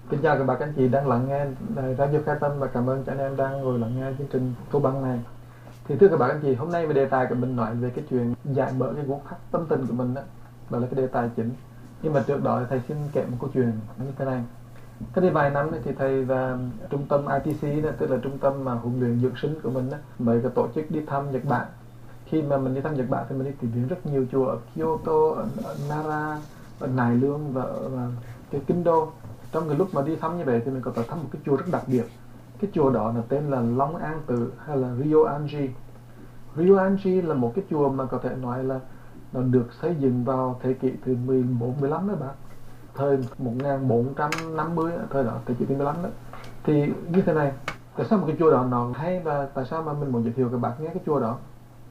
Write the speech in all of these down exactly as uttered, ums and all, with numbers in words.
Kính chào các bạn, các anh chị đang lắng nghe Radio Khai Tâm và cảm ơn các anh em đang ngồi lắng nghe chương trình Câu Băng này. Thì thưa các bạn, các anh chị, hôm nay về đề tài của mình nói về cái chuyện giải mở cái gút thắt tâm tình của mình đó, đó là cái đề tài chính. Nhưng mà trước đó thầy xin kể một câu chuyện như thế này. Cách đây vài năm thì thầy và trung tâm i tê xê đó, tức là trung tâm mà huấn luyện dưỡng sinh của mình đó, mới có tổ chức đi thăm Nhật Bản. Khi mà mình đi thăm Nhật Bản thì mình đi tìm hiểu rất nhiều chùa ở Kyoto, ở, ở Nara, ở Nai Lương và ở cái Kinh Đô. Trong cái lúc mà đi thăm như vậy thì mình có tới thăm một cái chùa rất đặc biệt. Cái chùa đó là tên là Long An Tự hay là Ryoanji. Ryoanji là một cái chùa mà có thể nói là nó được xây dựng vào thế kỷ thứ mười bốn mười lăm đó bạn. Thời một nghìn bốn trăm năm mươi, thời đó thế kỷ thứ mười lăm đó. Thì như thế này, tại sao một cái chùa đó nó hay và tại sao mà mình muốn giới thiệu các bạn nghe cái chùa đó?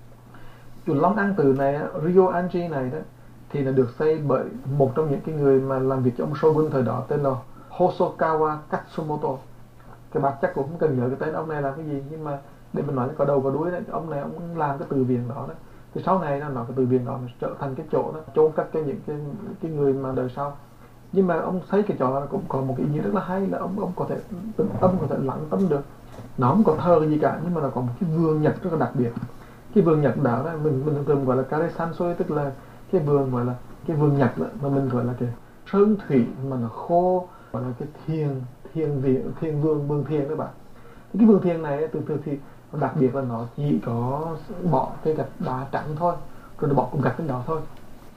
Chùa Long An Tự này, Ryoanji này đó, thì là được xây bởi một trong những cái người mà làm việc cho ông Shogun thời đó, tên là Hosokawa Katsumoto. Các bạn chắc cũng không cần nhớ cái tên ông này là cái gì, nhưng mà để mình nói có đầu có đuôi đấy, ông này ông làm cái từ viện đó đó. Thì sau này nó nói cái từ viện đó nó trở thành cái chỗ đó chôn cất cho những cái cái người mà đời sau. Nhưng mà ông thấy cái chỗ đó cũng có một cái ý nghĩa rất là hay, là ông ông có thể tĩnh tâm, có thể lặng tâm được. Nó không có thơ gì cả, nhưng mà nó có một cái vườn Nhật rất là đặc biệt. Cái vườn Nhật đó, đó mình mình thường gọi là Karesansoi, tức là cái vườn gọi là cái vườn Nhật đó, mà mình gọi là cái sơn thủy mà nó khô, gọi là cái thiền thiền viện thiền vườn vườn thiền các bạn. Cái vườn thiền này từ từ thì đặc biệt là nó chỉ có bỏ cái gạch đá trắng thôi, rồi nó bỏ cục gạch lên đó thôi.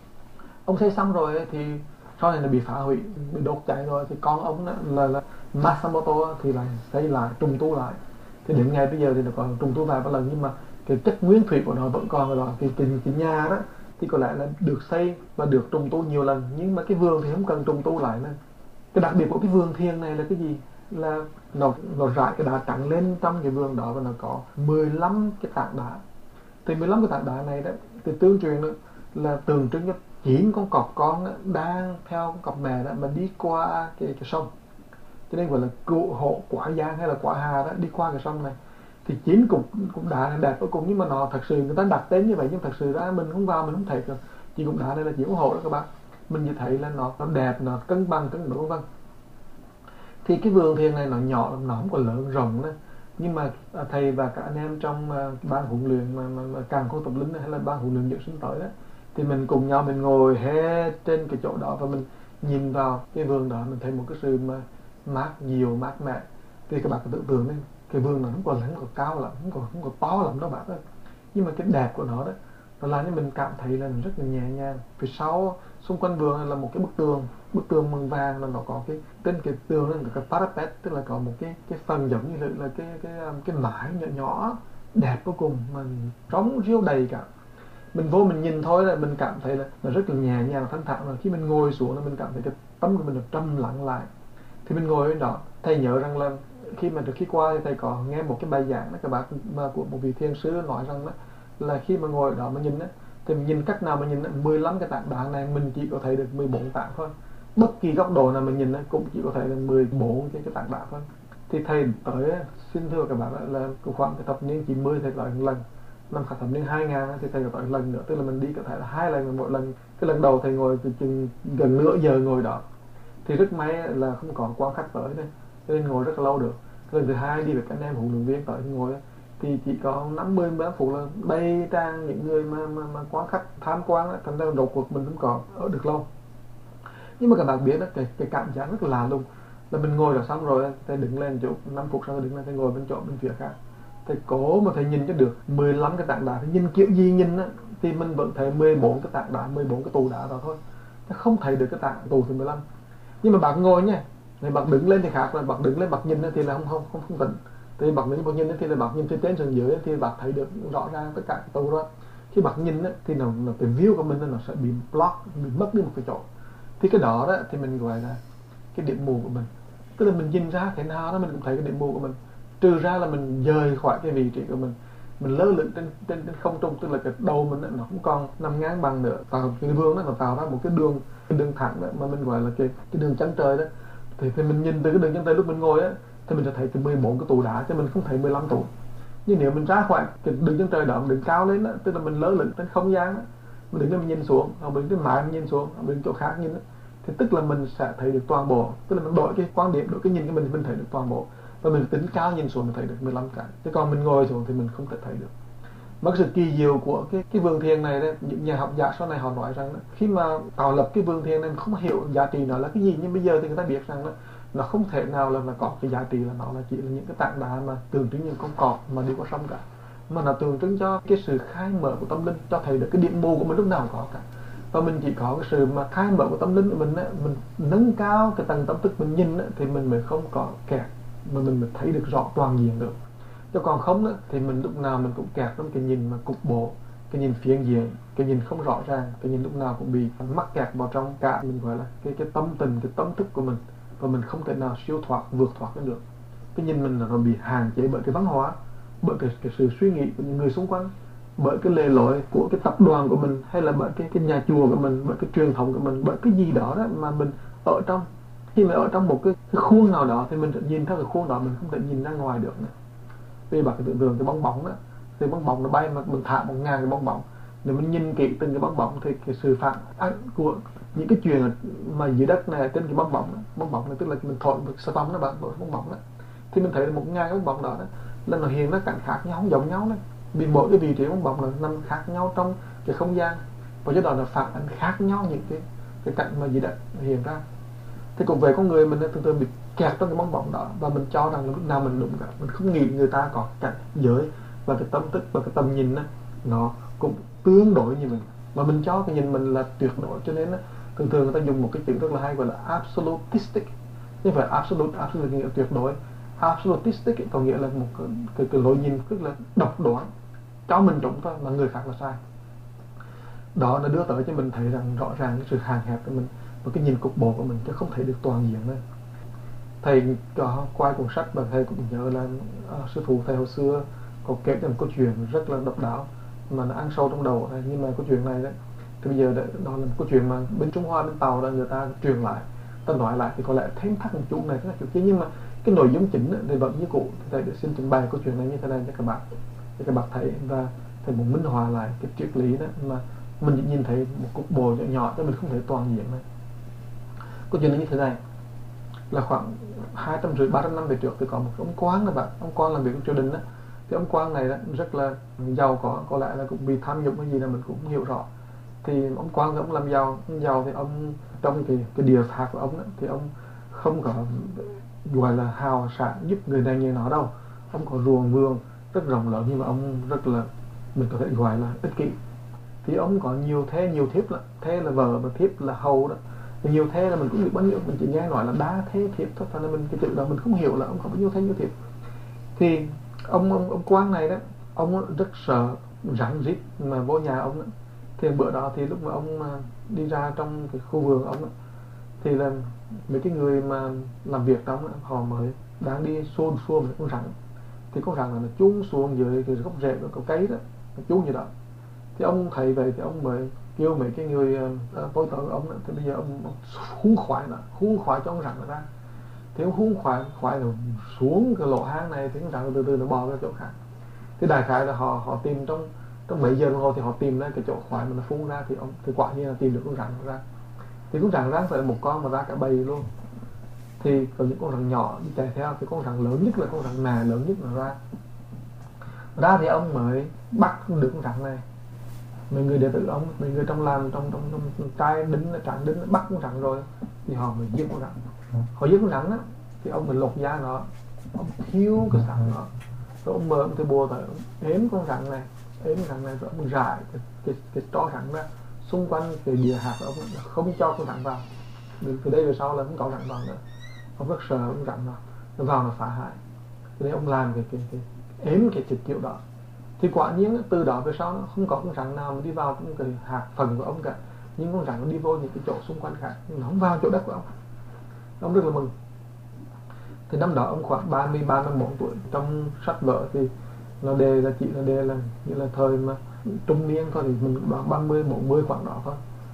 Ông xây xong rồi thì sau này nó bị phá hủy, bị đốt cháy rồi, thì con ông đó là, là Masamoto thì lại xây lại, trùng tu lại. Thì đến ngày bây giờ thì nó còn trùng tu vài ba lần, nhưng mà cái chất nguyên thủy của nó vẫn còn ở đó. Cái, cái, cái nhà đó thì có lẽ là được xây và được trùng tu nhiều lần, nhưng mà cái vườn thì không cần trùng tu lại nữa. Cái đặc biệt của cái vườn thiền này là cái gì? Là nó nó rải cái đá trắng lên trong cái vườn đó, và nó có mười lăm cái tảng đá. Thì mười lăm cái tảng đá này đó thì tương truyền đó là tượng trưng cho chín con cọp con đó, đang theo con cọp mẹ đó mà đi qua cái, cái sông, cho nên gọi là cựu hộ quả giang hay là quả hà đó, đi qua cái sông này. Thì chín cục cục đá này đẹp vô cùng, nhưng mà nó thật sự người ta đặt tên như vậy, nhưng thật sự ra mình không vào mình không thấy được. Chỉ cục đá này là chỉ ủng hộ đó các bạn, mình chỉ thấy là nó, nó đẹp, nó cân bằng, cân đối vân. Thì cái vườn thiền này nó nhỏ, nó không có lớn rộng nữa, nhưng mà thầy và các anh em trong uh, ban huấn luyện mà, mà, mà càng khôn tập lính hay là ban huấn luyện dưỡng sinh tới đó, thì mình cùng nhau mình ngồi hết trên cái chỗ đó và mình nhìn vào cái vườn đó, mình thấy một cái sự mà mát dịu, mát mẻ. Thì các bạn có tưởng tượng đi, cái vườn nó không còn không còn cao lắm, không còn không còn to lắm đâu bạn ơi, nhưng mà cái đẹp của nó đó nó làm cho mình cảm thấy là rất là nhẹ nhàng. Phía sau xung quanh vườn là một cái bức tường, bức tường bằng vàng, là nó có cái trên cái tường là cái parapet, tức là có một cái cái phần giống như là, là cái cái cái mái nhỏ nhỏ đẹp vô cùng, mình trống riêu đầy cả. Mình vô mình nhìn thôi là mình cảm thấy là nó rất là nhẹ nhàng, thanh thản. Rồi khi mình ngồi xuống là mình cảm thấy cái tâm của mình được trầm lặng lại. Thì mình ngồi bên đó, thầy nhớ rằng là khi mà trước khi qua thì thầy có nghe một cái bài giảng đó các bạn, mà của một vị thiền sư nói rằng đó, là khi mà ngồi ở đó mà nhìn đó, thì mình nhìn cách nào mà nhìn đó, mười lăm cái tảng đá này mình chỉ có thấy được mười bốn tảng thôi. Bất kỳ góc độ nào mình nhìn đó, cũng chỉ có thấy là mười bốn cái, cái tảng đá thôi. Thì thầy tới xin thưa các bạn là khoảng cái thập niên chín mươi thầy tới một lần, năm thập niên hai nghìn thì thầy tới một lần nữa, tức là mình đi có thể là hai lần, mỗi lần cái lần đầu thầy ngồi từ chừng gần nửa giờ ngồi đó, thì rất may là không còn quan khách tới đây, cho nên ngồi rất là lâu được. Lần thứ hai đi với các anh em huấn luyện viên tới thì ngồi thì chỉ có năm mươi mười phút là đầy trang những người mà mà, mà quan khách tham quan, thành ra đột cuộc mình không còn ở được lâu. Nhưng mà các bạn biết đó, cái, cái cảm giác rất là lạ lùng là mình ngồi rồi xong rồi thầy đứng lên chỗ năm phút sau đứng lên thầy ngồi bên chỗ bên phía khác, thầy cố mà thầy nhìn cho được mười lăm cái tảng đá, thì nhìn kiểu gì nhìn á thì mình vẫn thấy mười bốn cái tảng đá, mười bốn cái tủ đá đó thôi, không thấy được cái tảng tủ thứ mười lăm. Nhưng mà bạn ngồi nha, thì bạn đứng lên thì khác, là bạn đứng lên bạn nhìn thì là không không không không tỉnh. Thì bạn đứng bạn nhìn thì là bạn nhìn từ trên xuống dưới thì bạn thấy được rõ ràng tất cả cái tủ đó. Khi bạn nhìn á thì nó, nó cái view của mình nó sẽ bị block, bị mất đi một cái chỗ. Thì cái đó đó thì mình gọi là cái điểm mù của mình, tức là mình nhìn ra thế nào đó mình cũng thấy cái điểm mù của mình, trừ ra là mình rời khỏi cái vị trí của mình, mình lơ lửng trên trên trên không trung, tức là cái đầu mình đó, nó không còn nằm ngang bằng nữa, tạo cái vương đó nó tạo ra một cái đường cái đường thẳng đó mà mình gọi là cái cái đường chân trời đó. Thì, thì mình nhìn từ cái đường chân trời lúc mình ngồi á thì mình sẽ thấy từ mười bốn cái tủ đá chứ mình không thấy mười lăm tủ. Nhưng nếu mình ra khỏi cái đường chân trời đó, mình đứng cao lên đó, tức là mình lơ lửng trên không gian đó, mình đứng lên mình nhìn xuống, hoặc mình đứng trên mái mình nhìn xuống, hoặc mình đứng chỗ khác nhìn đó, thì tức là mình sẽ thấy được toàn bộ, tức là mình đổi cái quan điểm, đổi cái nhìn của mình thì mình thấy được toàn bộ, và mình tính cao nhìn xuống mình thấy được mười lăm cái, chứ còn mình ngồi xuống thì mình không thể thấy được. Mà cái sự kỳ diệu của cái cái vườn thiền này đấy, những nhà học giả sau này họ nói rằng đó, khi mà tạo lập cái vườn thiền này không hiểu giá trị nó là cái gì, nhưng bây giờ thì người ta biết rằng đó, nó không thể nào là, là có cái giá trị là nó là chỉ là những cái tảng đá mà tượng trưng những con cọp mà đi qua sông cả, mà nó tượng trưng cho cái sự khai mở của tâm linh, cho thấy được cái điểm mù của mình lúc nào cũng có cả. Và mình chỉ có cái sự mà khai mở của tâm linh của mình á, mình nâng cao cái tầng tâm thức mình nhìn á, thì mình mới không có kẹt, mà mình mới thấy được rõ toàn diện được. Chứ còn không á, thì mình lúc nào mình cũng kẹt trong cái nhìn mà cục bộ, cái nhìn phiến diện, cái nhìn không rõ ràng, cái nhìn lúc nào cũng bị mắc kẹt vào trong cả mình gọi là cái cái tâm tình, cái tâm thức của mình, và mình không thể nào siêu thoát, vượt thoát nó được. Cái nhìn mình là nó bị hạn chế bởi cái văn hóa, bởi cái, cái sự suy nghĩ của những người xung quanh, bởi cái lề lối của cái tập đoàn của mình, hay là bởi cái cái nhà chùa của mình, bởi cái truyền thống của mình, bởi cái gì đó đó mà mình ở trong. Khi mà ở trong một cái, cái khuôn nào đó thì mình nhìn theo cái khuôn đó, mình không thể nhìn ra ngoài được nữa. Vì bạn tưởng tượng cái bong bóng đó, thì bong bóng nó bay mà mình thả một ngàn cái bong bóng, nếu mình nhìn kỹ từng cái bong bóng thì cái sự phản ánh của những cái chuyện mà dưới đất này trên cái bong bóng đó, bong bóng này tức là mình thổi một storm nó bạn thổi bong bóng đó, thì mình thấy là một ngàn cái bong bóng đó, đó là nó hiện ra cảnh khác nhau, không giống nhau đấy. Vì mỗi cái vị trí bong bóng là nằm khác nhau trong cái không gian, và do đó là phản ánh khác nhau những cái cái cảnh mà dưới đất hiện ra. Thì cũng về con người mình thường thường bị kẹt trong cái bong bóng đó, và mình cho rằng là lúc nào mình đúng cả, mình không nghĩ người ta có cảnh giới và cái tâm thức và cái tầm nhìn đó, nó cũng tương đối như mình, mà mình cho cái nhìn mình là tuyệt đối. Cho nên đó, thường thường người ta dùng một cái chữ rất là hay gọi là absolutistic, chứ không phải absolute, absolute nghĩa là tuyệt đối. Absolutistic có nghĩa là một cái, cái, cái lối nhìn rất là độc đoán, cho mình đúng thôi mà người khác là sai. Đó nó đưa tới cho mình thấy rằng rõ ràng cái sự hạn hẹp của mình và cái nhìn cục bộ của mình, chứ không thể được toàn diện nữa. Thầy có qua cuốn sách và thầy cũng nhớ là uh, sư phụ thầy hồi xưa có kể cho một câu chuyện rất là độc đáo mà nó ăn sâu trong đầu này. Nhưng mà câu chuyện này đấy thì bây giờ đó, đó là một câu chuyện mà bên Trung Hoa, bên Tàu là người ta truyền lại, ta nói lại thì có lẽ thêm thắt một chút này, chút kia, nhưng mà cái nội dung chính thì vẫn như cũ. Thì thầy để xin trình bày câu chuyện này như thế này cho các bạn, cho các bạn thấy, và thầy muốn minh họa lại cái triết lý đó mà mình chỉ nhìn thấy một cục bộ nhỏ nhỏ chứ mình không thể toàn diện này. Câu chuyện này như thế này, là khoảng hai trăm rưỡi ba trăm năm về trước thì có một ông quan là bạn, ông quan làm việc trong triều đình đó. Thì ông quan này đó rất là giàu có, có lẽ là cũng bị tham nhũng cái gì là mình cũng không hiểu rõ. Thì ông quan thì ông làm giàu, ông giàu thì ông trong cái cái địa phạt của ông đó, thì ông không có gọi là hào sản giúp người này như nó đâu. Ông có ruộng vườn rất rộng lớn, nhưng mà ông rất là, mình có thể gọi là ích kỷ. Thì ông có nhiều thế, nhiều thiếp là thế là vợ và thiếp là hầu đó. Thì nhiều thế là mình cũng được bao nhiêu, mình chỉ nghe nói là đa thế thiếp thôi, thành là mình cái chữ đó mình không hiểu là ông có bao nhiêu thế, nhiêu thiếp. Thì ông ông ông quan này đó, ông rất sợ rắn rít mà vô nhà ông đó. Thì bữa đó thì lúc mà ông đi ra trong cái khu vườn ông đó, thì là mấy cái người mà làm việc trong đó, họ mới đang đi xuôn xuôn với con rắn. Thì con rắn là nó chui xuống dưới cái gốc rễ của cây đó, nó chui như đó. Thì ông thấy vậy thì ông mới kêu mấy cái người uh, tối tớ của ông đó, thì bây giờ ông, ông hun khoái nó, hun khoái cho ông rắn nó ra. Thì ông hun khoái khoái rồi xuống cái lỗ hang này, thì con rắn từ từ nó bò ra chỗ khác. Thì đại khái là họ họ tìm trong trong mấy giờ đồng hồ thì họ tìm ra cái chỗ khoái mà nó phun ra, thì ông thì quả nhiên là tìm được con rắn nó ra. Thì con rắn ra phải một con mà ra cả bầy luôn. Thì có những con rắn nhỏ đi chạy theo, thì con rắn lớn nhất là con rắn nà lớn nhất nó ra. Ra thì ông mới bắt được con rắn này. Mấy người đệ tử ông, mấy người trong làng, trong trong trong trai đính, tráng đính bắt con rắn rồi, thì họ mới giết con rắn. Họ giết con rắn á, thì ông mới lột da nó, ông thiêu cái xác nó, rồi ông mở ông cái bùa tới, ông ếm con rắn này, ếm con rắn này rồi ông rải cái cái cái tro rắn ra xung quanh cái địa hạt của ông, không cho con rắn vào. Từ đây về sau là không có rắn vào nữa. Ông rất sợ con rắn nó, nó vào nó phá hại. Cho nên ông làm cái cái cái ếm cái thịt kiểu đó. Thì quả nhiên từ đó về sau nó không có con rắn nào mà đi vào trong cái hạt phần của ông cả, nhưng con rắn nó đi vô những cái chỗ xung quanh khác, nó không vào chỗ đất của ông. Ông rất là mừng. Thì năm đó ông khoảng ba mươi ba mươi bốn tuổi. Trong sách vở thì nó đề là chỉ là đề là như là thời mà trung niên thôi, thì mình khoảng ba mươi bốn mươi khoảng đó thôi.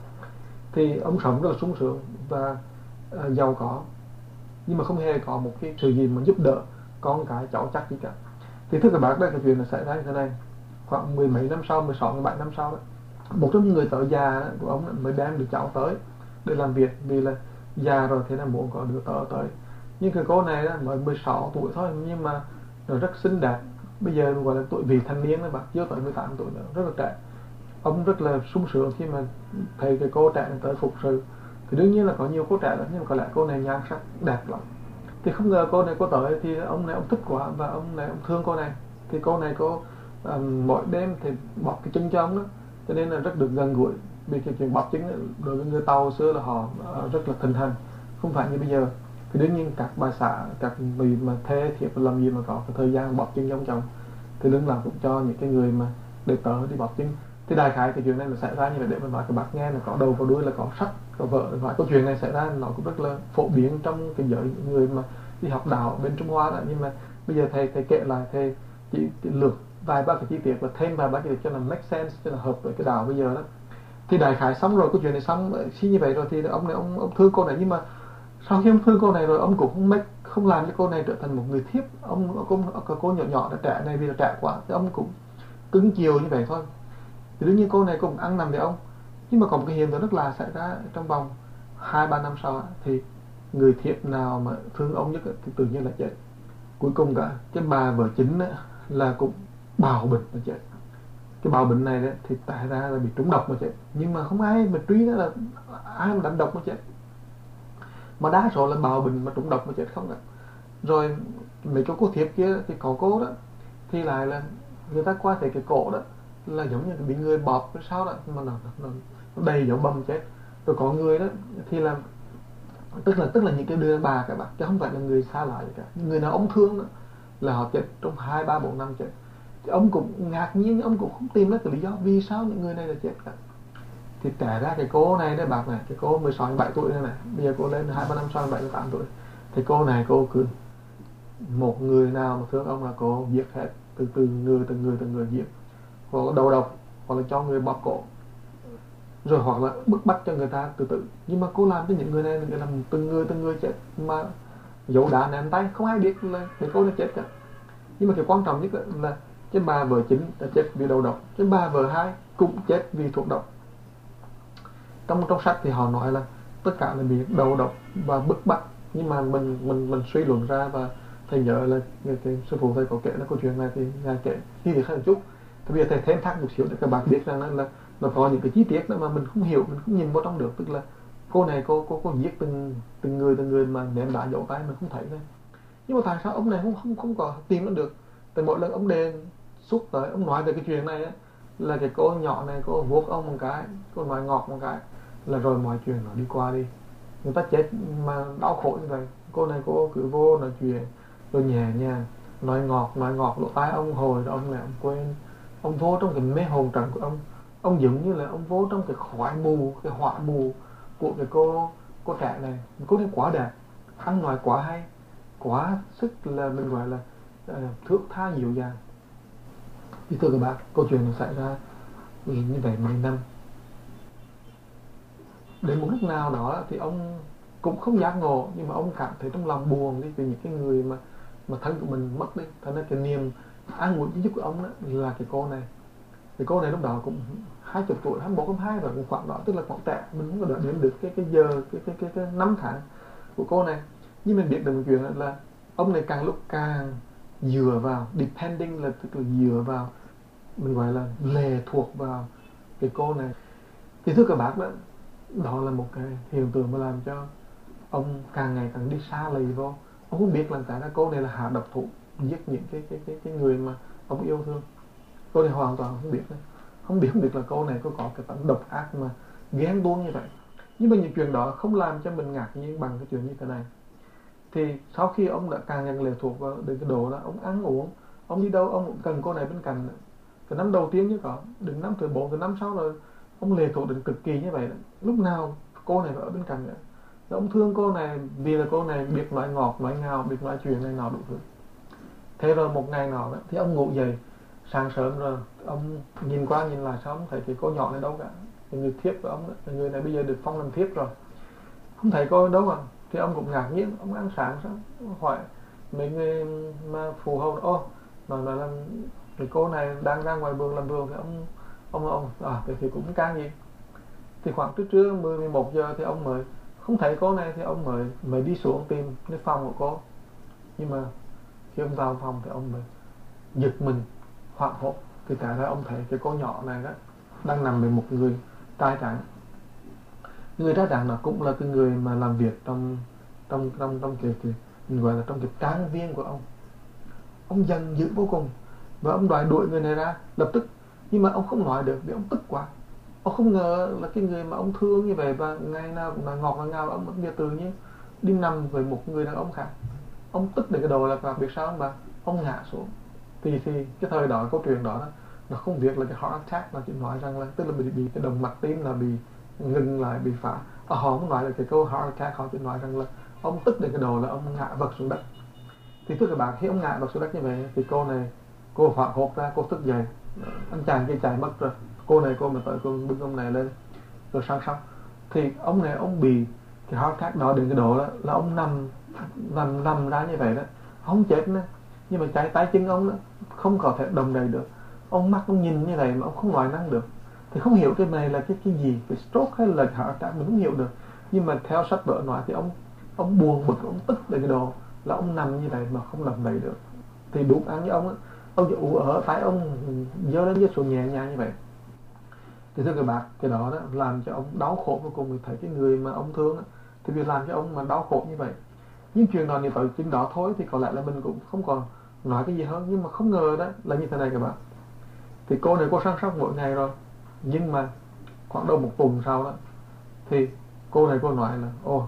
Thì ông sống rất là sung sướng và uh, giàu có, nhưng mà không hề có một cái sự gì mà giúp đỡ con cái cháu chắc gì cả. Thì thưa các bạn, đây là chuyện là xảy ra như thế này. Khoảng mười mấy năm sau, mười sáu, mười bảy năm sau đó, một trong những người tợ già của ông mới đem được cháu tới. để làm việc, vì là già rồi thế là muốn có đứa tớ tới. Nhưng cái cô này đó, mới mười sáu tuổi thôi nhưng mà nó rất xinh đẹp. Bây giờ gọi là tuổi vị thanh niên đó bạn, chưa tới mười tám tuổi nữa, rất là trẻ. Ông rất là sung sướng khi mà thấy cái cô trẻ này tới phục sự. Thì đương nhiên là có nhiều cô trẻ lắm nhưng mà có lẽ cô này nhan sắc đẹp lắm. Thì không ngờ cô này cô tới thì ông này ông thích quá và ông này ông thương cô này. Thì cô này cô um, mỗi đêm thì bọc cái chân cho ông đó, cho nên là rất được gần gũi. Vì cái chuyện bọc chân đối với người Tàu xưa là họ uh, rất là thịnh hành, không phải như bây giờ. Thì đương nhiên các bà xã, các vị mà thê thiếp làm gì mà có cái thời gian bọc chân trong chồng, thì lúc nào cũng cho những cái người mà để tớ đi bọc chân. Thì đại khái cái chuyện này nó xảy ra như vậy để mà nói các bác nghe là có đầu có đuôi, là có sách có vợ. Nói câu chuyện này xảy ra nó cũng rất là phổ biến trong cái giới những người mà đi học đạo bên Trung Hoa đó. Nhưng mà bây giờ thầy thầy kể lại, thầy chỉ, chỉ lược vài ba cái chi tiết và thêm vài ba chi tiết cho là make sense, cho là hợp với cái đạo bây giờ đó. Thì đại khái xong rồi, câu chuyện này xong khi như vậy rồi thì ông này ông ông thương cô này, nhưng mà sau khi ông thương cô này rồi ông cũng không make, không làm cho cô này trở thành một người thiếp. Ông cô, cô, cô nhỏ nhỏ đã trẻ này vì là trẻ quá thì ông cũng cứng chiều như vậy thôi. Thì đương nhiên cô này cũng ăn nằm với ông. Nhưng mà có một cái hiện tượng rất là xảy ra trong vòng hai ba năm sau thì người thiếp nào mà thương ông nhất thì tự nhiên là chết. Cuối cùng cả cái bà vợ chính là cũng bào bệnh mà chết. Cái bào bệnh này thì tại ra là bị trúng độc mà chết, nhưng mà không ai mà truy đó là ai mà đánh độc mà chết, mà đa số là bào bệnh mà trúng độc mà chết không cả. Rồi mấy cái cô thiếp kia thì có cô đó thì lại là người ta qua thấy cái cổ đó là giống như bị người bóp cái sao đó mà nó, nó, nó đầy dấu bầm chết. Rồi có người đó thì là tức là tức là những cái đứa bà các bạn, chứ không phải là người xa lạ gì cả. Người nào ông thương đó là họ chết trong hai ba bốn năm chết. Thì ông cũng ngạc nhiên, ông cũng không tìm ra cái lý do vì sao những người này là chết cả. Thì trả ra cái cô này đấy bạc này, cái cô mười sáu mười bảy tuổi này này, bây giờ cô lên hai ba năm sau bảy mươi tám tuổi. Thì cô này cô cứ một người nào mà thương ông là cô giết hết, từ từ người từng người từng người giết, hoặc là đầu độc, hoặc là cho người bóp cổ, rồi hoặc là bức bách cho người ta tự tử. Nhưng mà cô làm cho những người này người làm từng người từng người chết mà dấu đá ném tay, không ai biết là cái cô này chết cả. Nhưng mà cái quan trọng nhất là cái bà vợ chính đã chết vì đầu độc, cái bà vợ hai cũng chết vì thuốc độc. Trong trong sách thì họ nói là tất cả là bị đầu độc và bức bách, nhưng mà mình mình mình suy luận ra, và thầy nhớ là cái, cái sư phụ thầy có kể là câu chuyện này thì ngài kể chi tiết hơn một chút. Thì bây giờ thầy thêm thắt một xíu để các bạn biết rằng là, là nó có những cái chi tiết đó mà mình không hiểu, mình không nhìn vào trong được. Tức là cô này cô cô cô giết từng từng người từng người mà ném đá dấu tay mình không thấy thôi. Nhưng mà tại sao ông này không không không có tìm nó được? Tại mỗi lần ông đề xuất tới, ông nói về cái chuyện này á, là cái cô nhỏ này cô vuốt ông một cái, cô nói ngọt một cái là rồi mọi chuyện nó đi qua đi. Người ta chết mà đau khổ như vậy, cô này cô cứ vô nói chuyện rồi nhẹ nhàng, nói ngọt nói ngọt lỗ tai ông hồi rồi ông này ông quên. Ông vô trong cái mê hồn trần của ông, ông giống như là ông vô trong cái khói mù, cái họa mù của cái cô cô trẻ này. Cô này quá đẹp, ăn nói quá hay, quá sức là mình gọi là uh, thước tha dịu dàng. Thì thưa các bạn, câu chuyện nó xảy ra như vậy mười năm. Đến một lúc nào đó thì ông cũng không giác ngộ, nhưng mà ông cảm thấy trong lòng buồn đi vì những cái người mà mà thân của mình mất đi. Thế nên cái niềm an ủi nhất của ông đó là cái cô này. Thì cô này lúc đó cũng hai chục tuổi, hai mươi bốn, hai mươi hai rồi, cũng khoảng đó, tức là khoảng trẻ. Mình không có đợi đến được cái cái giờ, cái cái cái, cái năm tháng của cô này. Nhưng mình biết được một chuyện là ông này càng lúc càng dựa vào, depending là tức là dựa vào, mình gọi là lệ thuộc vào cái cô này. Thì thưa các bác đó, đó là một cái hiện tượng mà làm cho ông càng ngày càng đi xa lầy vô. Ông không biết là tại ra cô này là hạ độc thủ giết những cái cái cái cái người mà ông yêu thương. Cô này hoàn toàn không biết đấy. Không biết không biết là cô này có có cái tấm độc ác mà ghen tuông như vậy. Nhưng mà những chuyện đó không làm cho mình ngạc nhiên bằng cái chuyện như thế này. Thì sau khi ông đã càng ngày lệ thuộc vào đến cái độ đó, ông ăn uống, ông đi đâu ông cũng cần cô này bên cạnh. Cái năm đầu tiên chứ có, đến năm thứ bốn, thứ năm sau rồi ông lệ thuộc đến cực kỳ như vậy đó. Lúc nào cô này ở bên cạnh nữa. Rồi ông thương cô này vì là cô này biết nói ngọt, nói ngào, biết nói chuyện này nọ đủ thứ. Thế rồi một ngày nào đó thì ông ngủ dậy sáng sớm rồi, ông nhìn qua nhìn lại sao ông thấy cái cô nhỏ này đâu cả. Cái người thiếp của ông đó, người này bây giờ được phong làm thiếp rồi, không thấy cô đâu mà. Thì ông cũng ngạc nhiên, ông ăn sáng sao hỏi mấy người mà phù hầu, ô nói nói là cái cô này đang ra ngoài vườn làm vườn. Thì ông ông ông à vậy thì cũng can gì. Thì khoảng trước trưa mười mười một giờ thì ông mới không thấy cô này, thì ông mới mới đi xuống tìm cái phòng của cô. Nhưng mà khi ông vào phòng thì ông mới giật mình, hoảng hốt, thì cả ra ông thấy cái cô nhỏ này đó đang nằm với một người trai trắng. Người trai trắng nó cũng là cái người mà làm việc trong trong trong trong cái, cái mình gọi là trong cái trang viên của ông. Ông giận dữ vô cùng và ông đòi đuổi người này ra lập tức, nhưng mà ông không nói được vì ông tức quá. Ông không ngờ là cái người mà ông thương như vậy và ngày nào cũng là ngọt là ngào, ông bây giờ tự nhiên đi nằm với một người đàn ông khác. Ông tức đến cái đầu là biết sao không bà? Ông ngã xuống. Thì thì cái thời đó câu chuyện đó nó không biết là cái heart attack, nó chỉ nói rằng là tức là bị bị cái động mạch tim là bị ngừng lại, bị phá. À, họ không nói là cái câu heart attack, họ chỉ nói rằng là ông tức đến cái đầu là ông ngã vật xuống đất. Thì thưa các bạn, khi ông ngã vật xuống đất như vậy thì cô này cô hoảng hốt ra, cô thức dậy, anh chàng kia chạy mất rồi. Cô này cô mà tới cô bưng ông này lên rồi sang xong thì ông này ông bị cái heart attack đó đến cái độ đó, là ông nằm nằm nằm ra như vậy đó, không chết nữa, nhưng mà trái tay chân ông đó không có thể động đậy được. Ông mắt ông nhìn như vậy mà ông không nói năng được. Thì không hiểu cái này là cái cái gì, cái stroke hay là heart attack mình không hiểu được. Nhưng mà theo sách vở nói thì ông ông buồn bực, ông tức đến cái độ là ông nằm như vậy mà không động đậy được. Thì đúng ăn với ông á, ông chỉ ủ ở tay ông giơ lên giơ xuống nhẹ nhàng như vậy. Thì thưa các bạn, cái đó, đó làm cho ông đau khổ vô cùng. Thì thấy cái người mà ông thương á, thì việc làm cho ông mà đau khổ như vậy. Nhưng chuyện đó như tới chừng đó thôi thì có lẽ là mình cũng không còn nói cái gì hơn. Nhưng mà không ngờ đó là như thế này các bạn. Thì cô này cô săn sóc mỗi ngày rồi, nhưng mà khoảng đầu một tuần sau đó thì cô này cô nói là ô,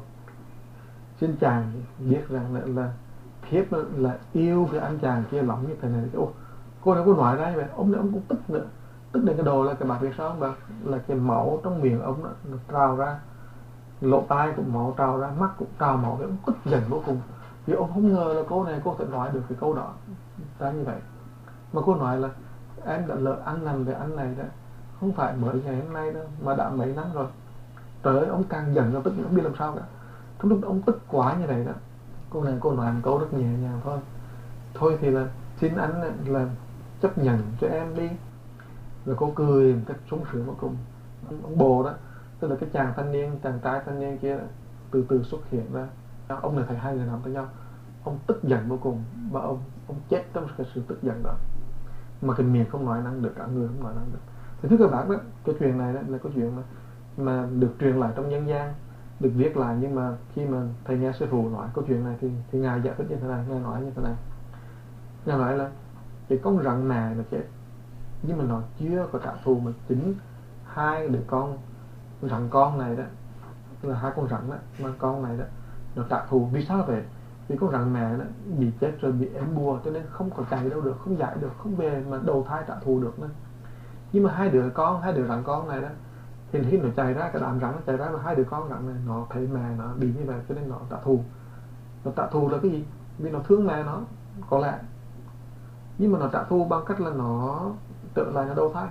xin chàng biết rằng là, là thiếp là yêu cái anh chàng kia lắm như thế này. Ô, cô này cô nói ra như vậy, ông này ông cũng tức nữa. Tức đến cái đồ là các bạn biết sao không bà? Là cái máu trong miệng ông đó, nó trào ra, lỗ tai cũng máu trào ra, mắt cũng trào máu. Ông tức giận vô cùng vì ông không ngờ là cô này cô thể nói được cái câu đó ra như vậy. Mà cô nói là em đã lỡ ăn nằm với anh này đó, không phải mới ngày hôm nay đâu mà đã mấy năm rồi. Trời ơi, ông càng giận ra tức, không biết làm sao cả. Trong lúc ông tức quá như vậy đó, cô này cô nói một câu rất nhẹ nhàng thôi: thôi thì là xin anh là chấp nhận cho em đi. Rồi cô cười một cách sung sướng vô cùng. Ông bồ đó, tức là cái chàng thanh niên, chàng trai thanh niên kia đó, từ từ xuất hiện ra. Ông này thấy hai người nằm với nhau, ông tức giận vô cùng và ông ông chết trong cái sự tức giận đó, mà cái miệng không nói năng được, cả người không nói năng được. Thì thưa các bạn đó, cái chuyện này đó là cái chuyện mà mà được truyền lại trong nhân gian, được viết lại. Nhưng mà khi mà thầy nghe sư phụ nói câu chuyện này thì thì ngài giải thích như thế này, ngài nói như thế này. Ngài nói là cái con rắn mẹ nó chết nhưng mà nó chưa có trả thù, mà chính hai đứa con rắn con này đó, tức là hai con rắn đó, mà con này đó nó trả thù. Vì sao vậy? Vì con rắn mẹ đó bị chết rồi, bị ém bùa, cho nên không có chạy đâu được, không giải được, không về mà đầu thai trả thù được nữa. Nhưng mà hai đứa con, hai đứa rắn con này đó, thì khi nó chạy ra, cái đám rắn nó chạy ra, mà hai đứa con rắn này nó thấy mẹ nó bị như vậy cho nên nó trả thù. Nó trả thù là cái gì? Vì nó thương mẹ nó có lẽ, nhưng mà nó trả thù bằng cách là nó trở lại nó đầu thai.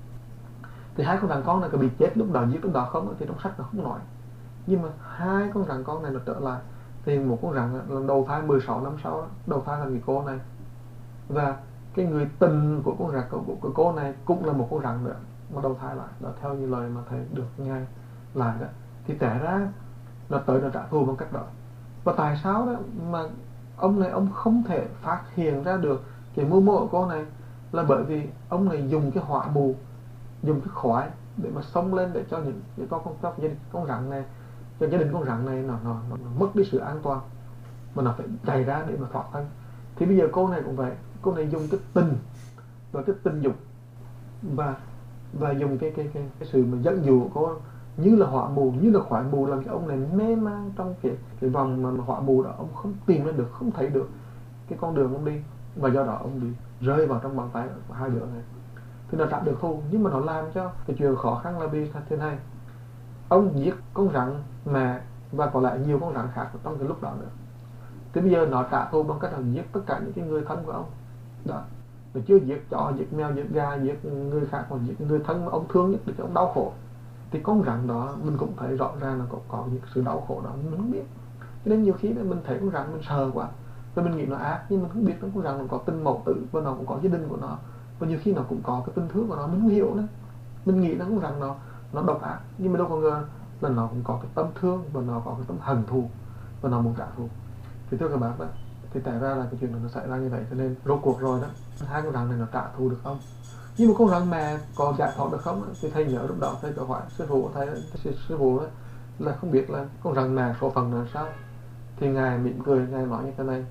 Thì hai con rắn con này có bị chết lúc đó, giết lúc đó không thì trong sách nó không nói. Nhưng mà hai con rắn con này nó trở lại, thì một con rắn là đầu thai mười sáu năm sau đó, đầu thai là người cô này, và cái người tình của con rắn của, của cô này cũng là một con rắn nữa mà đầu thai lại đó, theo như lời mà thầy được nghe lại đó. Thì trẻ ra nó tới nó trả thù bằng cách đó. Và tại sao đó mà ông này ông không thể phát hiện ra được cái mưu mô của cô này, là bởi vì ông này dùng cái hỏa mù, dùng cái khói để mà xông lên để cho những cái con con con, con rắn này, cho gia đình con rắn này nó, nó, nó, nó mất đi sự an toàn, mà nó phải chạy ra để mà thoát thân. Thì bây giờ cô này cũng vậy, cô này dùng cái tình và cái tình dục và và dùng cái cái cái, cái sự mà dẫn dụ của cô như là hỏa mù, như là khói mù, làm cho ông này mê man trong cái cái vòng mà, mà hỏa mù đó. Ông không tìm ra được, không thấy được cái con đường ông đi, và do đó ông bị rơi vào trong bàn tay của hai đứa này. Thì nó trả được thù, nhưng mà nó làm cho cái chuyện khó khăn là vì thế này: ông giết con rắn mẹ và còn lại nhiều con rắn khác trong cái lúc đó nữa. Thì bây giờ nó trả thù bằng cách là giết tất cả những cái người thân của ông đó. Nó chưa giết chó, giết mèo, giết gà, giết người khác, mà giết người thân mà ông thương nhất để cho ông đau khổ. Thì con rắn đó mình cũng thấy rõ ràng là có, có những sự đau khổ đó mình không biết. Cho nên nhiều khi mình thấy con rắn mình sờ quá và mình nghĩ nó ác, nhưng mình không biết con rắn nó có tình mẫu tử và nó cũng có gia đình của nó, và nhiều khi nó cũng có cái tình thương của nó, mình không hiểu nữa. Mình nghĩ là con rắn nó nó độc ác, nhưng mà đâu có ngờ là nó cũng có cái tâm thương và nó có cái tâm hận thù và nó muốn trả thù. Thì thưa các bạn đó, thì tại ra là cái chuyện này nó xảy ra như vậy, cho nên rốt cuộc rồi đó, hai con rắn này nó trả thù được không? Nhưng mà con rắn mẹ có giải thoát được không? Thì thầy nhớ lúc đó thầy có hỏi sư phụ thầy, sư, sư phụ đó, là không biết là con rắn mẹ số phận là sao. Thì ngài mỉm cười, ngài nói như thế này: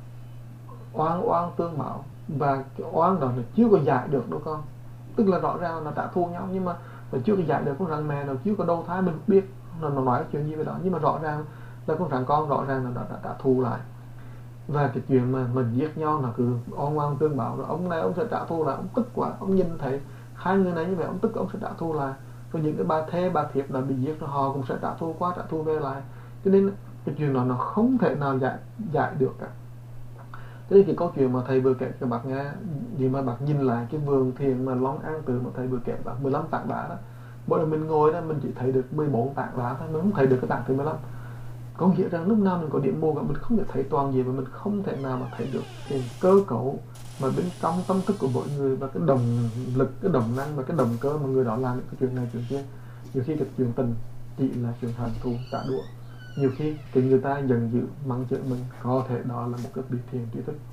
oán oán tương báo, và cái oán đó nó chưa có giải được đâu con. Tức là rõ ràng nó trả thù nhau, nhưng mà nó chưa có giải được. Con rắn mẹ nó chưa có đâu thái, mình biết nó, nó nói chuyện gì về đó, nhưng mà rõ ràng là con rắn con rõ ràng là nó đã trả thù lại. Và cái chuyện mà mình giết nhau là cứ oan oan tương báo, rồi ông này ông sẽ trả thù lại. Ông tức quá, ông nhìn thấy hai người này như vậy, ông tức, ông sẽ trả thù lại. Rồi những cái bà thê bà thiếp đã bị giết, rồi họ cũng sẽ trả thù qua, trả thù về lại. Cho nên cái chuyện đó nó không thể nào giải giải được cả. Thế nên cái câu chuyện mà thầy vừa kể cho bác nghe, vì mà bác nhìn lại cái vườn thiền mà Long An Tự mà thầy vừa kể bác mười lăm tảng đá đó, mỗi lần mình ngồi đó mình chỉ thấy được mười bốn tảng đá thôi, mình không thấy được cái tảng thứ mười lăm. Có nghĩa rằng lúc nào mình có điểm mù cả, mình không thể thấy toàn diện, và mình không thể nào mà thấy được cái cơ cấu mà bên trong tâm thức của mỗi người, và cái động lực, cái động năng và cái động cơ mà người đó làm những cái chuyện này chuyện kia. Nhiều khi cái chuyện tình chỉ là chuyện hận thù trả đũa, nhiều khi cái người ta giận dữ mắng chửi mình có thể đó là một cái bị thiền trí thức,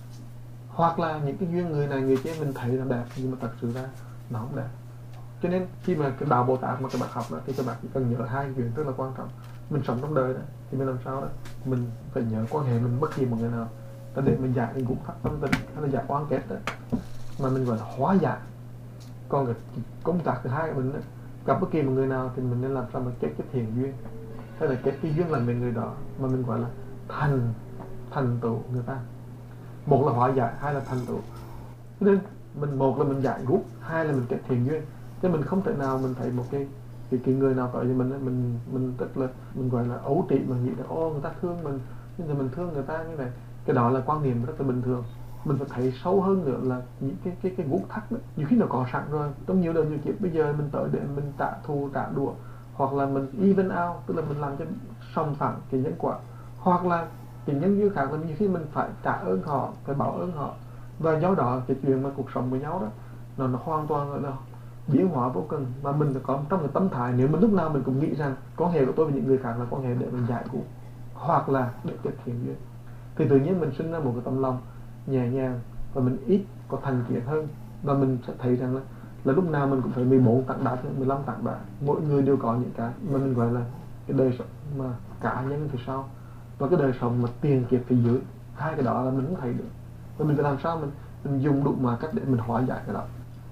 hoặc là những cái duyên người này người kia mình thấy là đẹp nhưng mà thật sự ra nó không đẹp. Cho nên khi mà cái đạo Bồ Tát mà các bạn học đó, thì các bạn chỉ cần nhớ hai chuyện rất là quan trọng. Mình sống trong đời đó thì mình làm sao đó mình phải nhớ quan hệ mình bất kỳ một người nào để mình giải cái gút thắt tâm tình hay là giải oán kết đó, mà mình gọi là hóa giải. Còn cái công tác thứ hai của mình đó, gặp bất kỳ một người nào thì mình nên làm sao mà kết cái thiện duyên, hay là kết cái duyên làm với người đó mà mình gọi là thành thành tựu người ta. Một là hóa giải, hai là thành tựu. Nên mình một là mình giải gút, hai là mình kết thiện duyên. Chứ mình không thể nào mình thấy một cái cái, cái người nào tới cho mình mình mình tức là mình gọi là ấu trĩ mà nghĩ là ô người ta thương mình nhưng mà mình thương người ta như này, cái đó là quan niệm rất là bình thường. Mình phải thấy sâu hơn nữa là những cái cái cái gút thắt đó, nhiều khi nó có sẵn rồi trong nhiều đời nhiều kiếp. Bây giờ mình tới để mình trả thù trả đũa, hoặc là mình even out, tức là mình làm cho song phẳng cái nhân quả, hoặc là cái nhân duyên khác là nhiều khi mình phải trả ơn họ, phải báo ơn họ. Và do đó cái chuyện mà cuộc sống với nhau đó nó nó hoàn toàn gọi là biến hóa vô cùng. Và mình phải có trong cái tâm thái, nếu mình lúc nào mình cũng nghĩ rằng quan hệ của tôi với những người khác là quan hệ để mình giải cứu hoặc là để kết thiện duyên, thì tự nhiên mình sinh ra một cái tâm lòng nhẹ nhàng và mình ít có thành kiến hơn. Và mình sẽ thấy rằng là, là lúc nào mình cũng phải mười bốn tảng đá, mười lăm tảng đá, mỗi người đều có những cái mà mình gọi là cái đời sống mà cá nhân thì sao, và cái đời sống mà tiền kiệt phía dưới. Hai cái đó là mình không thấy được, và mình phải làm sao mình mình dùng đủ mà cách để mình hóa giải cái đó.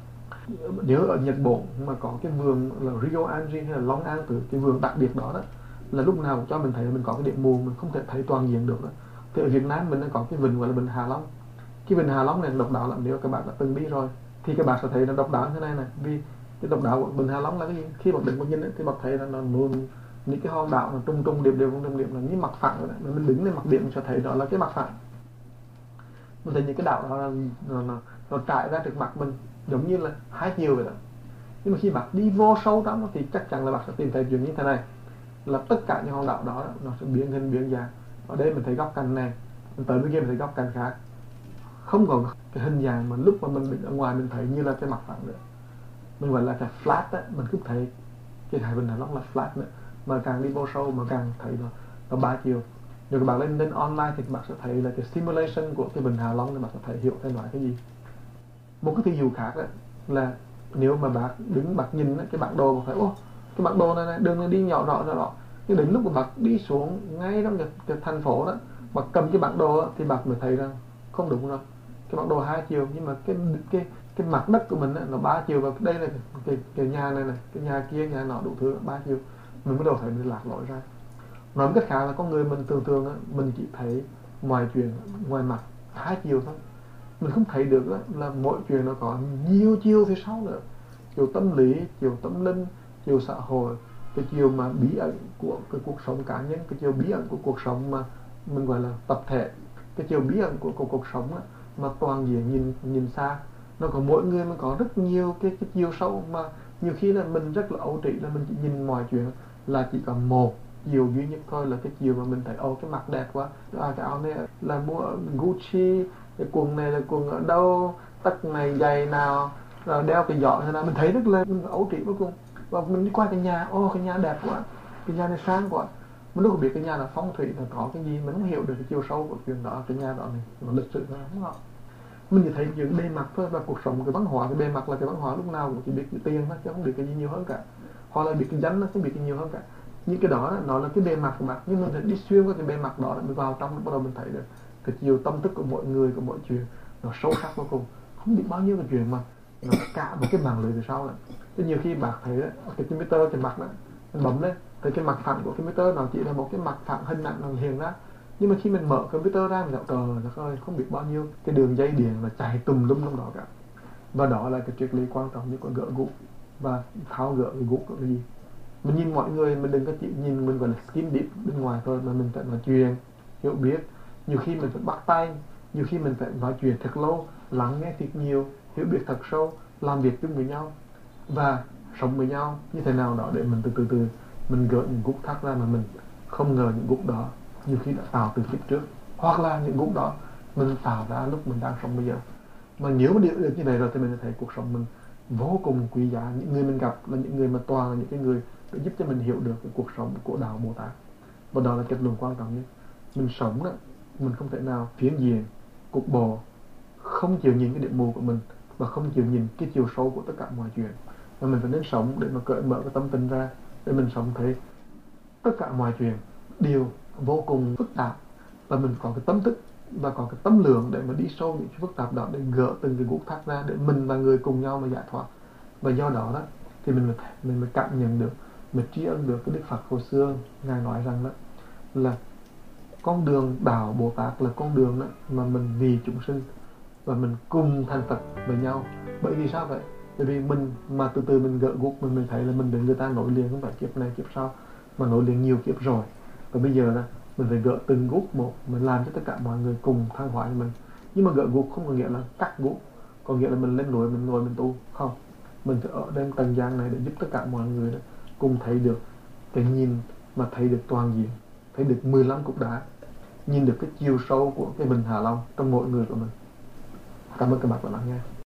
Nhớ ở Nhật Bản mà có cái vườn là Rio Anji hay là Long An Tự, cái vườn đặc biệt đó đó, là lúc nào cũng cho mình thấy là mình có cái điểm mù, mình không thể thấy toàn diện được đó. Thì ở Việt Nam mình đang có cái vịnh gọi là vịnh Hạ Long. Cái vịnh Hạ Long này độc đáo lắm, nếu các bạn đã từng đi rồi thì các bạn sẽ thấy nó độc đáo như thế này này. Vì cái độc đáo của vịnh Hạ Long là cái gì? Khi mà đứng một nhìn ấy, thì bạn thấy là nó luôn những cái hòn đảo nó trung trung điệp điệp trung điệp là như mặt phẳng vậy đấy. Mình đứng lên mặt điểm mình sẽ thấy đó là cái mặt phẳng. Mình thấy những cái đảo đó là, nó, nó, nó trải ra trước mặt mình giống như là hai chiều vậy đó. Nhưng mà khi bạn đi vô sâu trong nó thì chắc chắn là bạn sẽ tìm thấy chuyện như thế này, là tất cả những hòn đảo đó nó sẽ biến hình biến dạng. Ở đây mình thấy góc cạnh này, mình tới bên kia mình thấy góc cạnh khác, không còn cái hình dạng mà lúc mà mình đứng ở ngoài mình thấy như là cái mặt phẳng nữa. Mình gọi là cái flat á, mình cứ thấy cái hải vịnh Hạ Long là flat nữa, mà càng đi vô sâu mà càng thấy nó nó ba chiều. Nếu các bạn lên lên online thì các bạn sẽ thấy là cái simulation của cái vịnh Hạ Long, thì bạn sẽ thấy hiểu cái nói cái gì. Một cái ví dụ khác đó, là nếu mà bạn đứng bạn nhìn cái bản đồ, bạn thấy ô cái bản đồ này, này đường này đi nhỏ rõ rõ rõ, nhưng đến lúc mà bạn đi xuống ngay trong cái, cái thành phố đó, bạn cầm cái bản đồ đó, thì bạn mới thấy rằng không đúng rồi. Cái bản đồ hai chiều nhưng mà cái cái cái mặt đất của mình đó, nó ba chiều, và đây là cái, cái, cái nhà này này, cái nhà kia nhà nọ đủ thứ ba chiều. Mình bắt đầu thấy mình lạc lối ra. Nói một cách khác là con người mình thường thường đó, mình chỉ thấy mọi chuyện ngoài mặt hai chiều thôi. Mình không thấy được đó, là mọi chuyện nó có nhiều chiều phía sau nữa, chiều tâm lý, chiều tâm linh, chiều xã hội, cái chiều mà bí ẩn của cái cuộc sống cá nhân, cái chiều bí ẩn của cuộc sống mà mình gọi là tập thể, cái chiều bí ẩn của, của cuộc sống đó, mà toàn diện nhìn nhìn xa. Nó có mỗi người mà có rất nhiều cái cái chiều sâu, mà nhiều khi là mình rất là ấu trĩ, là mình chỉ nhìn mọi chuyện là chỉ có một chiều duy nhất thôi, là cái chiều mà mình thấy ô cái mặt đẹp quá, à, cái áo này là mua ở Gucci, cái quần này là quần ở đâu, tất này giày nào, rồi đeo cái giỏ thế nào, mình thấy rất là ấu trĩ vô cùng. và mình đi qua cái nhà, ô cái nhà đẹp quá, cái nhà này sang quá, mình đâu có biết cái nhà là phong thủy là có cái gì, mình không hiểu được cái chiều sâu của chuyện đó, cái nhà đó này nó lịch sử nó không có. Mình chỉ thấy những bề mặt thôi, và cuộc sống cái văn hóa, cái bề mặt là cái văn hóa lúc nào cũng chỉ biết cái tiền thôi chứ không biết cái gì nhiều hơn cả, hoặc là biết cái danh nó không biết cái nhiều hơn cả. Những cái đó nó là cái bề mặt của mặt, nhưng mình phải đi xuyên qua cái bề mặt đó để mình vào trong, bắt đầu mình thấy được cái chiều tâm thức của mọi người, của mọi chuyện nó sâu sắc vô cùng. Không biết bao nhiêu cái chuyện mà nó cả một cái màn lưới từ sau này. Thế nhiều khi bác thấy đấy, cái computer cái mặt đó mình bấm lên thì cái mặt phẳng của computer nó chỉ là một cái mặt phẳng hình ảnh nó hiện ra, nhưng mà khi mình mở computer ra mình gặp trời đất ơi, không biết bao nhiêu cái đường dây điện là chạy tùm lum trong đó cả. Và đó là cái triết lý quan trọng nhất của gỡ gút và tháo gỡ cái gút là gì. Mình nhìn mọi người, mình đừng có chỉ nhìn mình gọi là skin deep bên ngoài thôi, mà mình phải nói chuyện, hiểu biết. Nhiều khi mình phải bắt tay, nhiều khi mình phải nói chuyện thật lâu, lắng nghe thật nhiều, hiểu biết thật sâu, làm việc chung với nhau và sống với nhau như thế nào đó để mình từ từ từ mình gỡ những gút thắt ra mà mình không ngờ những gút đó nhiều khi đã tạo từ kiếp trước, hoặc là những gút đó mình tạo ra lúc mình đang sống bây giờ. Mà nếu mà được như này rồi thì mình thấy cuộc sống mình vô cùng quý giá. Những người mình gặp là những người mà toàn là những cái người để giúp cho mình hiểu được cái cuộc sống của đạo Bồ Tát. Và đó là kết luận quan trọng nhất. Mình sống đó, mình không thể nào phiến diện, cục bộ, không chịu nhìn cái điểm mù của mình và không chịu nhìn cái chiều sâu của tất cả mọi chuyện. Và mình phải nên sống để mà cởi mở cái tâm tình ra, để mình sống thấy tất cả mọi chuyện đều vô cùng phức tạp, và mình có cái tâm thức và có cái tâm lượng để mà đi sâu những cái phức tạp đó, để gỡ từng cái gút thắt ra để mình và người cùng nhau mà giải thoát. Và do đó đó thì mình mới, mình mới cảm nhận được, mình tri ân được cái Đức Phật hồi xưa ngài nói rằng đó là con đường đạo Bồ Tát là con đường đó mà mình vì chúng sinh và mình cùng thành Phật với nhau. Bởi vì sao vậy? Bởi vì mình mà từ từ mình gỡ gút, mình mình thấy là mình để người ta nối liền, không phải kiếp này kiếp sau mà nối liền nhiều kiếp rồi. Và bây giờ đó mình phải gỡ từng gút một, mình làm cho tất cả mọi người cùng thăng hóa với mình. Nhưng mà gỡ gút không có nghĩa là cắt gút, có nghĩa là mình lên núi mình ngồi mình tu, không. Mình phải ở trên tầng gian này để giúp tất cả mọi người đó cùng thấy được cái nhìn mà thấy được toàn diện, thấy được mười lăm cục đá, nhìn được cái chiều sâu của cái bình Hạ Long trong mỗi người của mình. Cảm ơn các bạn đã lắng nghe.